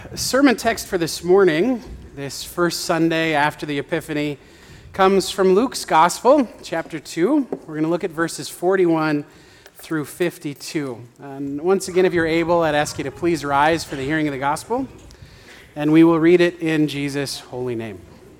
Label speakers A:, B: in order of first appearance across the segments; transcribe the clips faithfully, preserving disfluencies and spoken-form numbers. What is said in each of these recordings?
A: Sermon text for this morning, this first Sunday after the Epiphany, comes from Luke's Gospel, chapter two. We're going to look at verses forty-one through fifty-two. And once again, if you're able, I'd ask you to please rise for the hearing of the Gospel, and we will read it in Jesus' holy name.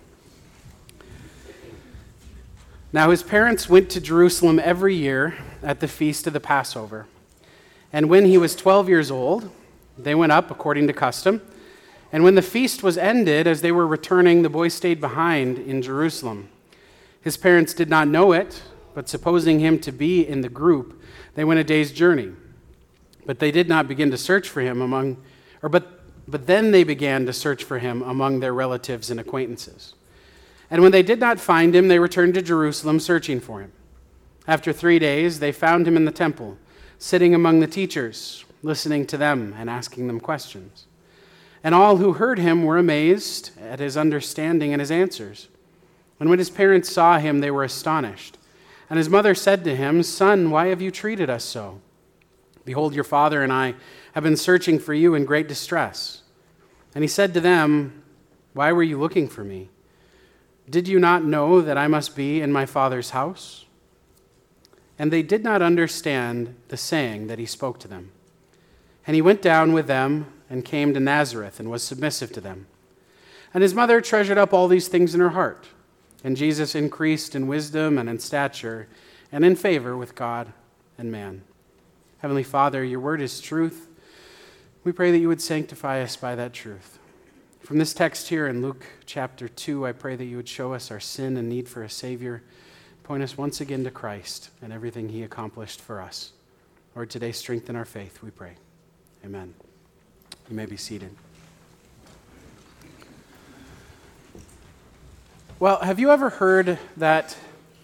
A: Now his parents went to Jerusalem every year at the feast of the Passover. And when he was twelve years old, they went up according to custom. And when the feast was ended, as they were returning, the boy stayed behind in Jerusalem. His parents did not know it, but supposing him to be in the group, they went a day's journey. But they did not begin to search for him among, or but, but then they began to search for him among their relatives and acquaintances. And when they did not find him, they returned to Jerusalem searching for him. After three days, they found him in the temple, sitting among the teachers, listening to them and asking them questions. And all who heard him were amazed at his understanding and his answers. And when his parents saw him, they were astonished. And his mother said to him, "Son, why have you treated us so? Behold, your father and I have been searching for you in great distress." And he said to them, "Why were you looking for me? Did you not know that I must be in my father's house?" And they did not understand the saying that he spoke to them. And he went down with them and came to Nazareth and was submissive to them. And his mother treasured up all these things in her heart. And Jesus increased in wisdom and in stature and in favor with God and man. Heavenly Father, your word is truth. We pray that you would sanctify us by that truth. From this text here in Luke chapter two, I pray that you would show us our sin and need for a Savior. Point us once again to Christ and everything he accomplished for us. Lord, today strengthen our faith, we pray. Amen. You may be seated. Well, have you ever heard that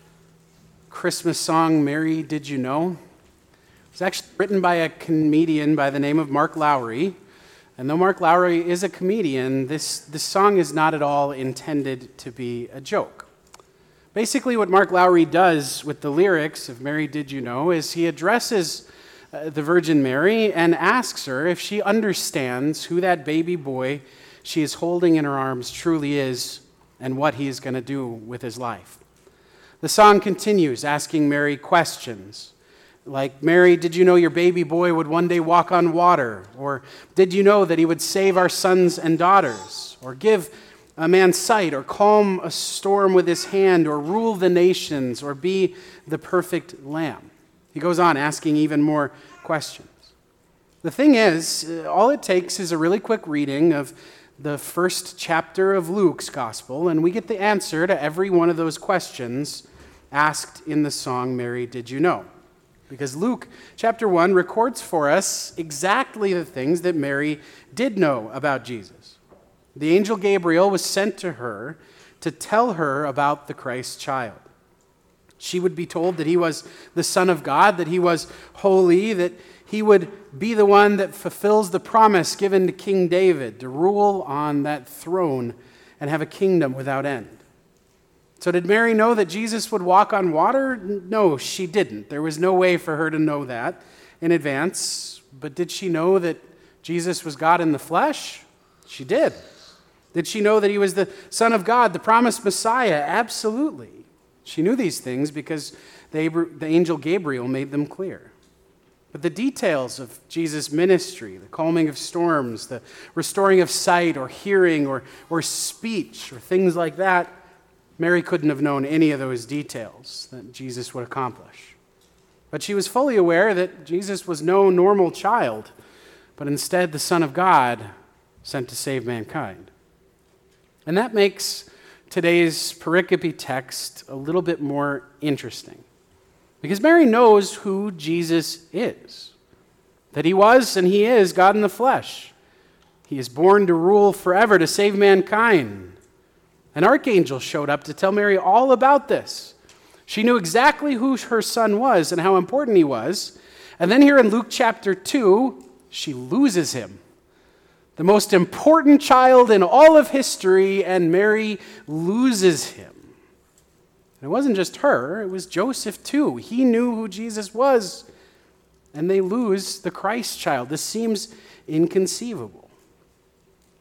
A: Christmas song, "Mary, Did You Know"? It was actually written by a comedian by the name of Mark Lowry. And though Mark Lowry is a comedian, this, this song is not at all intended to be a joke. Basically, what Mark Lowry does with the lyrics of "Mary, Did You Know" is he addresses uh, the Virgin Mary and asks her if she understands who that baby boy she is holding in her arms truly is and what he is going to do with his life. The song continues asking Mary questions like, "Mary, did you know your baby boy would one day walk on water?" Or, "Did you know that he would save our sons and daughters?" Or, "Give a man sight," or "calm a storm with his hand," or "rule the nations," or "be the perfect lamb." He goes on asking even more questions. The thing is, all it takes is a really quick reading of the first chapter of Luke's Gospel, and we get the answer to every one of those questions asked in the song, "Mary, Did You Know?" Because Luke chapter one records for us exactly the things that Mary did know about Jesus. The angel Gabriel was sent to her to tell her about the Christ child. She would be told that he was the Son of God, that he was holy, that he would be the one that fulfills the promise given to King David to rule on that throne and have a kingdom without end. So did Mary know that Jesus would walk on water? No, she didn't. There was no way for her to know that in advance. But did she know that Jesus was God in the flesh? She did. Did she know that he was the Son of God, the promised Messiah? Absolutely. She knew these things because the, the angel Gabriel made them clear. But the details of Jesus' ministry, the calming of storms, the restoring of sight or hearing or, or speech or things like that, Mary couldn't have known any of those details that Jesus would accomplish. But she was fully aware that Jesus was no normal child, but instead the Son of God sent to save mankind. And that makes today's pericope text a little bit more interesting. Because Mary knows who Jesus is. That he was and he is God in the flesh. He is born to rule forever, to save mankind. An archangel showed up to tell Mary all about this. She knew exactly who her son was and how important he was. And then here in Luke chapter two, she loses him. The most important child in all of history, and Mary loses him. And it wasn't just her, it was Joseph too. He knew who Jesus was, and they lose the Christ child. This seems inconceivable.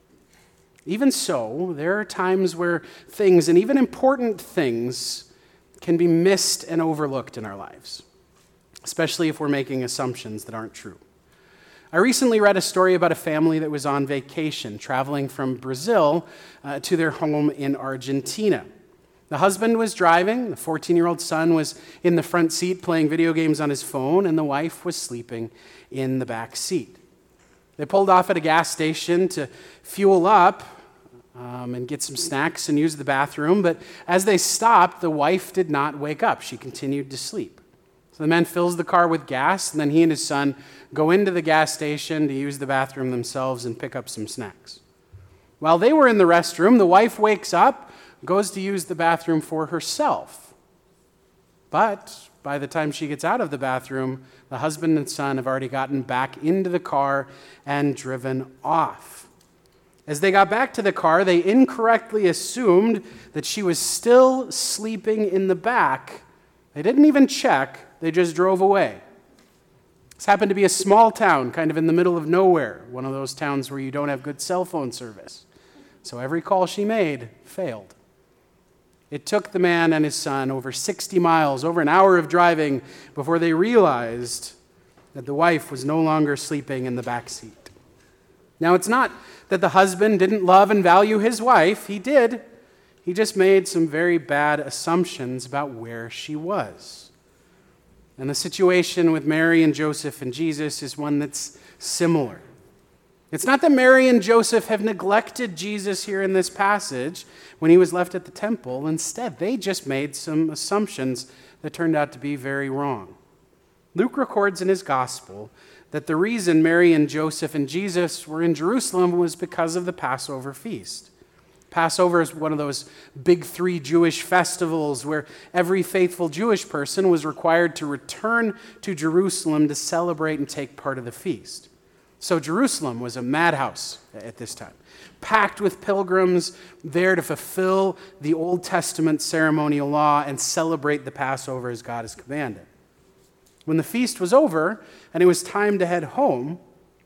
A: Even so, there are times where things, and even important things, can be missed and overlooked in our lives, especially if we're making assumptions that aren't true. I recently read a story about a family that was on vacation, traveling from Brazil uh, to their home in Argentina. The husband was driving, the fourteen-year-old son was in the front seat playing video games on his phone, and the wife was sleeping in the back seat. They pulled off at a gas station to fuel up um, and get some snacks and use the bathroom, but as they stopped, the wife did not wake up. She continued to sleep. So the man fills the car with gas, and then he and his son go into the gas station to use the bathroom themselves and pick up some snacks. While they were in the restroom, the wife wakes up, goes to use the bathroom for herself. But by the time she gets out of the bathroom, the husband and son have already gotten back into the car and driven off. As they got back to the car, they incorrectly assumed that she was still sleeping in the back. They didn't even check, they just drove away. This happened to be a small town, kind of in the middle of nowhere, one of those towns where you don't have good cell phone service. So every call she made failed. It took the man and his son over sixty miles, over an hour of driving, before they realized that the wife was no longer sleeping in the back seat. Now, it's not that the husband didn't love and value his wife. He did. He just made some very bad assumptions about where she was. And the situation with Mary and Joseph and Jesus is one that's similar. It's not that Mary and Joseph have neglected Jesus here in this passage when he was left at the temple. Instead, they just made some assumptions that turned out to be very wrong. Luke records in his gospel that the reason Mary and Joseph and Jesus were in Jerusalem was because of the Passover feast. Passover is one of those big three Jewish festivals where every faithful Jewish person was required to return to Jerusalem to celebrate and take part of the feast. So Jerusalem was a madhouse at this time, packed with pilgrims there to fulfill the Old Testament ceremonial law and celebrate the Passover as God has commanded. When the feast was over and it was time to head home,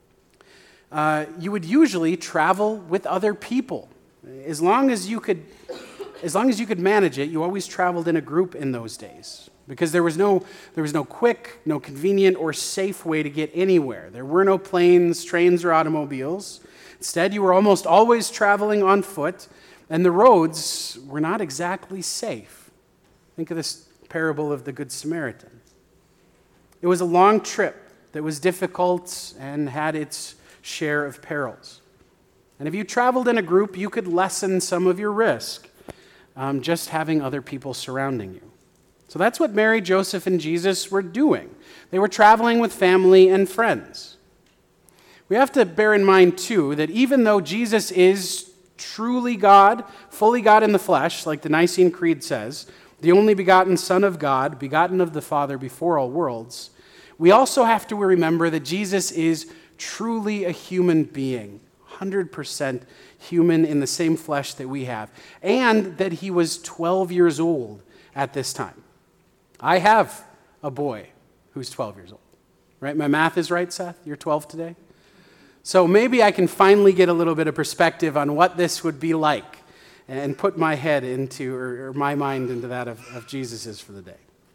A: uh, you would usually travel with other people. As long as you could, as long as you could manage it, you always traveled in a group in those days because there was no, there was no quick, no convenient or safe way to get anywhere. There were no planes, trains, or automobiles. Instead, you were almost always traveling on foot, and the roads were not exactly safe. Think of this parable of the Good Samaritan. It was a long trip that was difficult and had its share of perils. And if you traveled in a group, you could lessen some of your risk, um, just having other people surrounding you. So that's what Mary, Joseph, and Jesus were doing. They were traveling with family and friends. We have to bear in mind, too, that even though Jesus is truly God, fully God in the flesh, like the Nicene Creed says, the only begotten Son of God, begotten of the Father before all worlds, we also have to remember that Jesus is truly a human being, one hundred percent human in the same flesh that we have, and that he was twelve years old at this time. I have a boy who's twelve years old, right? My math is right, Seth? You're twelve today? So maybe I can finally get a little bit of perspective on what this would be like and put my head into, or, or my mind into that of, of Jesus's for the day.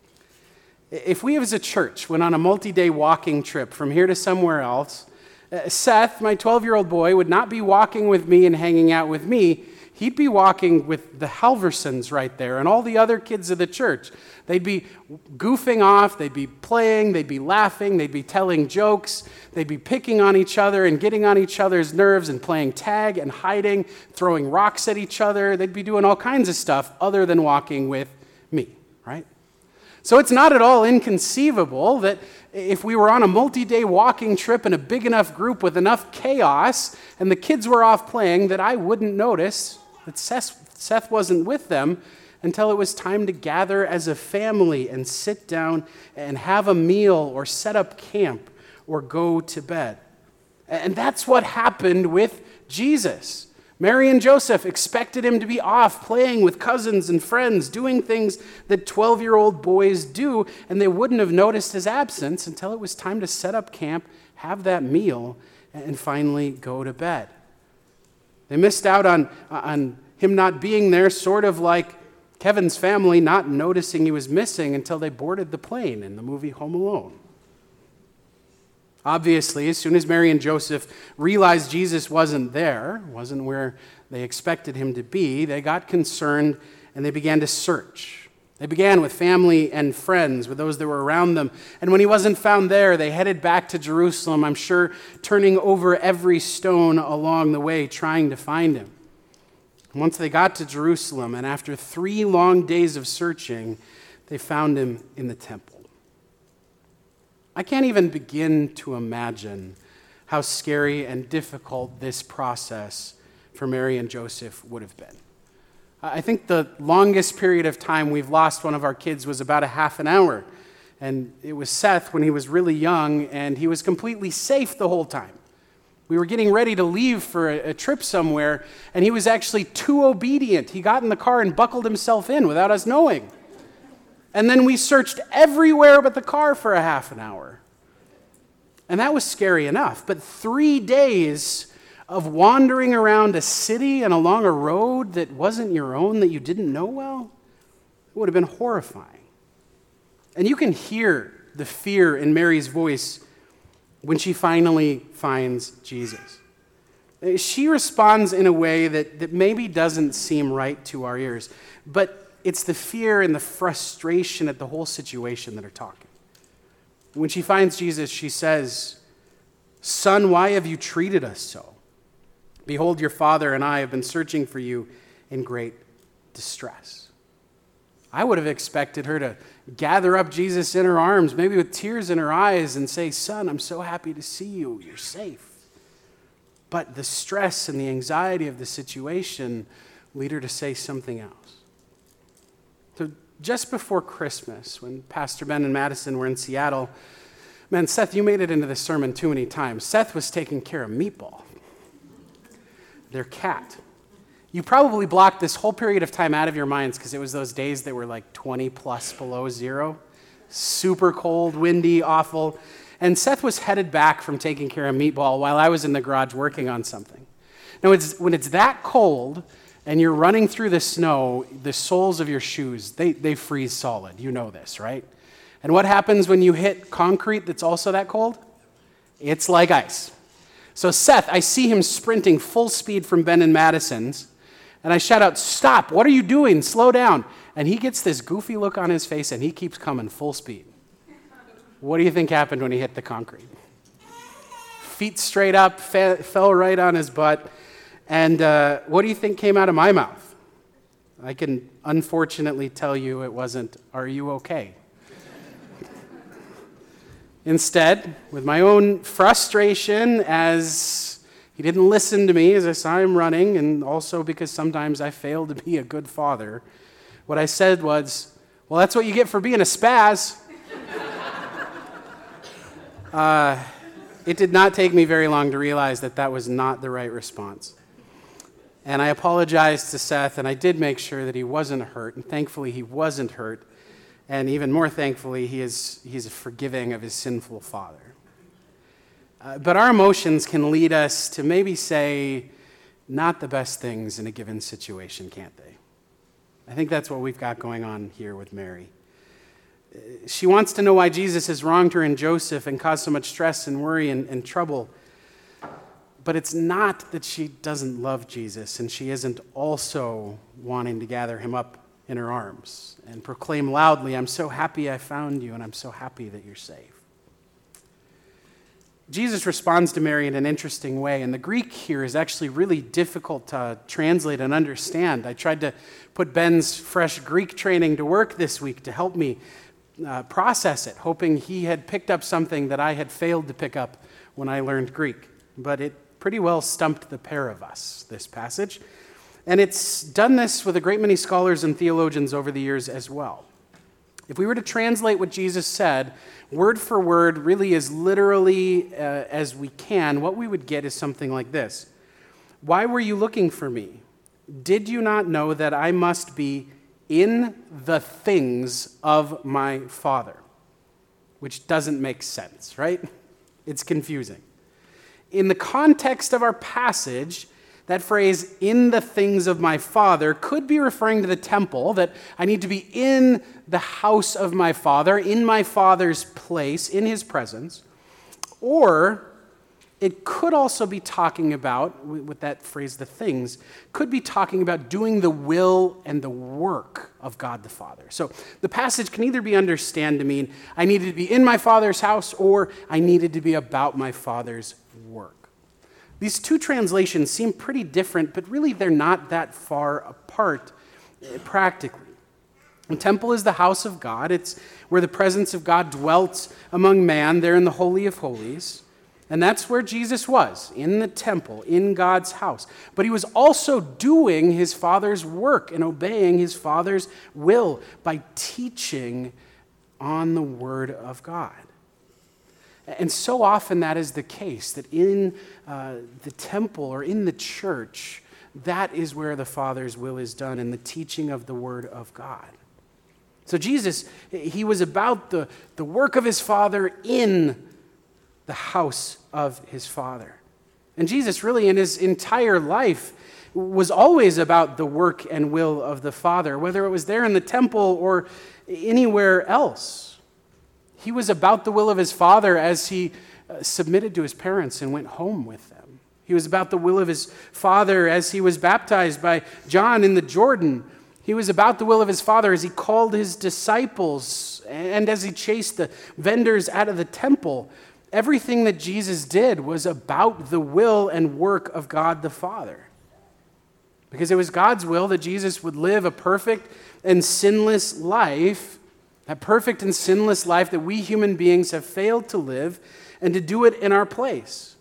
A: If we as a church went on a multi-day walking trip from here to somewhere else, uh, Seth, my twelve-year-old boy, would not be walking with me and hanging out with me. He'd be walking with the Halversons right there and all the other kids of the church. They'd be goofing off, they'd be playing, they'd be laughing, they'd be telling jokes, they'd be picking on each other and getting on each other's nerves and playing tag and hiding, throwing rocks at each other. They'd be doing all kinds of stuff other than walking with me, right? So it's not at all inconceivable that if we were on a multi-day walking trip in a big enough group with enough chaos and the kids were off playing, that I wouldn't notice that Seth, Seth wasn't with them until it was time to gather as a family and sit down and have a meal or set up camp or go to bed. And that's what happened with Jesus. Mary and Joseph expected him to be off playing with cousins and friends, doing things that twelve-year-old boys do, and they wouldn't have noticed his absence until it was time to set up camp, have that meal, and finally go to bed. They missed out on, on him not being there, sort of like Kevin's family not noticing he was missing until they boarded the plane in the movie Home Alone. Obviously, as soon as Mary and Joseph realized Jesus wasn't there, wasn't where they expected him to be, they got concerned and they began to search. They began with family and friends, with those that were around them. And when he wasn't found there, they headed back to Jerusalem, I'm sure turning over every stone along the way, trying to find him. And once they got to Jerusalem, and after three long days of searching, they found him in the temple. I can't even begin to imagine how scary and difficult this process for Mary and Joseph would have been. I think the longest period of time we've lost one of our kids was about a half an hour. And it was Seth when he was really young, and he was completely safe the whole time. We were getting ready to leave for a, a trip somewhere, and he was actually too obedient. He got in the car and buckled himself in without us knowing. And then we searched everywhere but the car for a half an hour. And that was scary enough. But three days of wandering around a city and along a road that wasn't your own, that you didn't know well, it would have been horrifying. And you can hear the fear in Mary's voice when she finally finds Jesus. She responds in a way that, that maybe doesn't seem right to our ears, but it's the fear and the frustration at the whole situation that are talking. When she finds Jesus, she says, "Son, why have you treated us so? Behold, your father and I have been searching for you in great distress." I would have expected her to gather up Jesus in her arms, maybe with tears in her eyes, and say, "Son, I'm so happy to see you. You're safe." But the stress and the anxiety of the situation lead her to say something else. So just before Christmas, when Pastor Ben and Madison were in Seattle, man, Seth, you made it into this sermon too many times. Seth was taking care of Meatball, their cat. You probably blocked this whole period of time out of your minds because it was those days that were like twenty plus below zero, super cold, windy, awful. And Seth was headed back from taking care of Meatball while I was in the garage working on something. Now, it's, when it's that cold and you're running through the snow, the soles of your shoes, they, they freeze solid. You know this, right? And what happens when you hit concrete that's also that cold? It's like ice. So Seth, I see him sprinting full speed from Ben and Madison's, and I shout out, "Stop, what are you doing? Slow down." And he gets this goofy look on his face, and he keeps coming full speed. What do you think happened when he hit the concrete? Feet straight up, fe- fell right on his butt. And uh, what do you think came out of my mouth? I can unfortunately tell you it wasn't, "Are you okay?" Instead, with my own frustration as he didn't listen to me as I saw him running, and also because sometimes I fail to be a good father, what I said was, "Well, that's what you get for being a spaz." uh, it did not take me very long to realize that that was not the right response. And I apologized to Seth, and I did make sure that he wasn't hurt, and thankfully he wasn't hurt. And even more thankfully, he is he's forgiving of his sinful father. Uh, but our emotions can lead us to maybe say not the best things in a given situation, can't they? I think that's what we've got going on here with Mary. Uh, she wants to know why Jesus has wronged her and Joseph and caused so much stress and worry and, and trouble. But it's not that she doesn't love Jesus and she isn't also wanting to gather him up in her arms and proclaim loudly, "I'm so happy I found you, and I'm so happy that you're safe." Jesus responds to Mary in an interesting way, and the Greek here is actually really difficult to translate and understand. I tried to put Ben's fresh Greek training to work this week to help me uh, process it, hoping he had picked up something that I had failed to pick up when I learned Greek. But it pretty well stumped the pair of us, this passage. And it's done this with a great many scholars and theologians over the years as well. If we were to translate what Jesus said, word for word, really as literally uh, as we can, what we would get is something like this. "Why were you looking for me? Did you not know that I must be in the things of my Father?" Which doesn't make sense, right? It's confusing. In the context of our passage, That phrase, in the things of my Father, could be referring to the temple, that I need to be in the house of my Father, in my Father's place, in his presence. Or it could also be talking about, with that phrase, the things, could be talking about doing the will and the work of God the Father. So the passage can either be understood to mean I needed to be in my Father's house, or I needed to be about my Father's work. These two translations seem pretty different, but really they're not that far apart practically. The temple is the house of God. It's where the presence of God dwelt among man, there in the Holy of Holies. And that's where Jesus was, in the temple, in God's house. But he was also doing his Father's work and obeying his Father's will by teaching on the Word of God. And so often that is the case, that in uh, the temple or in the church, that is where the Father's will is done, in the teaching of the Word of God. So Jesus, he was about the, the work of his Father in the house of his Father. And Jesus really in his entire life was always about the work and will of the Father, whether it was there in the temple or anywhere else. He was about the will of his Father as he uh, submitted to his parents and went home with them. He was about the will of his Father as he was baptized by John in the Jordan. He was about the will of his Father as he called his disciples and as he chased the vendors out of the temple. Everything that Jesus did was about the will and work of God the Father. Because it was God's will that Jesus would live a perfect and sinless life, that perfect and sinless life that we human beings have failed to live, and to do it in our place.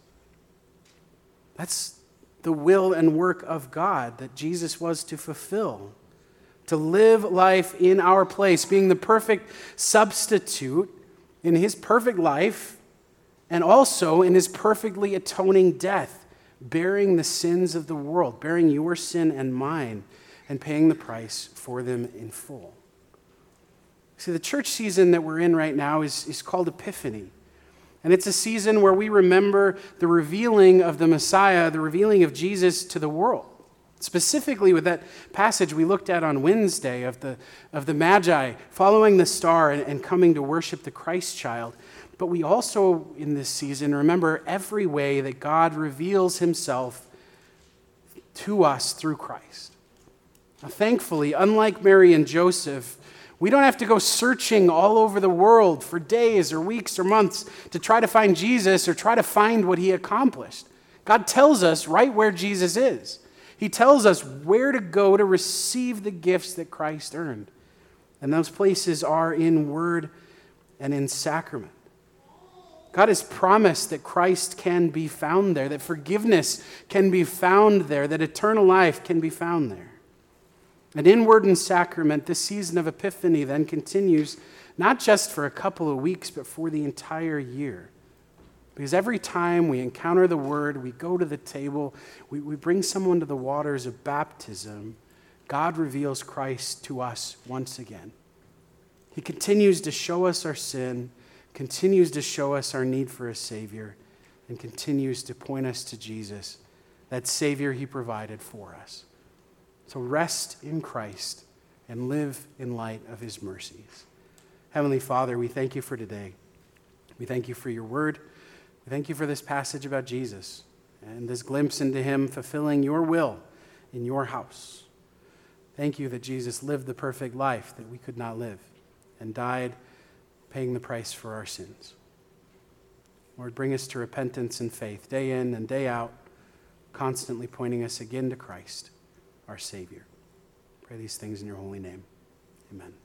A: That's the will and work of God that Jesus was to fulfill, to live life in our place, being the perfect substitute in his perfect life, and also in his perfectly atoning death, bearing the sins of the world, bearing your sin and mine, and paying the price for them in full. See, the church season that we're in right now is, is called Epiphany. And it's a season where we remember the revealing of the Messiah, the revealing of Jesus to the world. Specifically with that passage we looked at on Wednesday of the, of the Magi following the star and, and coming to worship the Christ child. But we also, in this season, remember every way that God reveals himself to us through Christ. Now, thankfully, unlike Mary and Joseph, we don't have to go searching all over the world for days or weeks or months to try to find Jesus or try to find what he accomplished. God tells us right where Jesus is. He tells us where to go to receive the gifts that Christ earned. And those places are in word and in sacrament. God has promised that Christ can be found there, that forgiveness can be found there, that eternal life can be found there. And in word and sacrament, this season of Epiphany then continues not just for a couple of weeks, but for the entire year. Because every time we encounter the Word, we go to the table, we, we bring someone to the waters of baptism, God reveals Christ to us once again. He continues to show us our sin, continues to show us our need for a Savior, and continues to point us to Jesus, that Savior he provided for us. So rest in Christ and live in light of his mercies. Heavenly Father, we thank you for today. We thank you for your word. We thank you for this passage about Jesus and this glimpse into him fulfilling your will in your house. Thank you that Jesus lived the perfect life that we could not live and died paying the price for our sins. Lord, bring us to repentance and faith day in and day out, constantly pointing us again to Christ, our Savior. Pray these things in your holy name. Amen.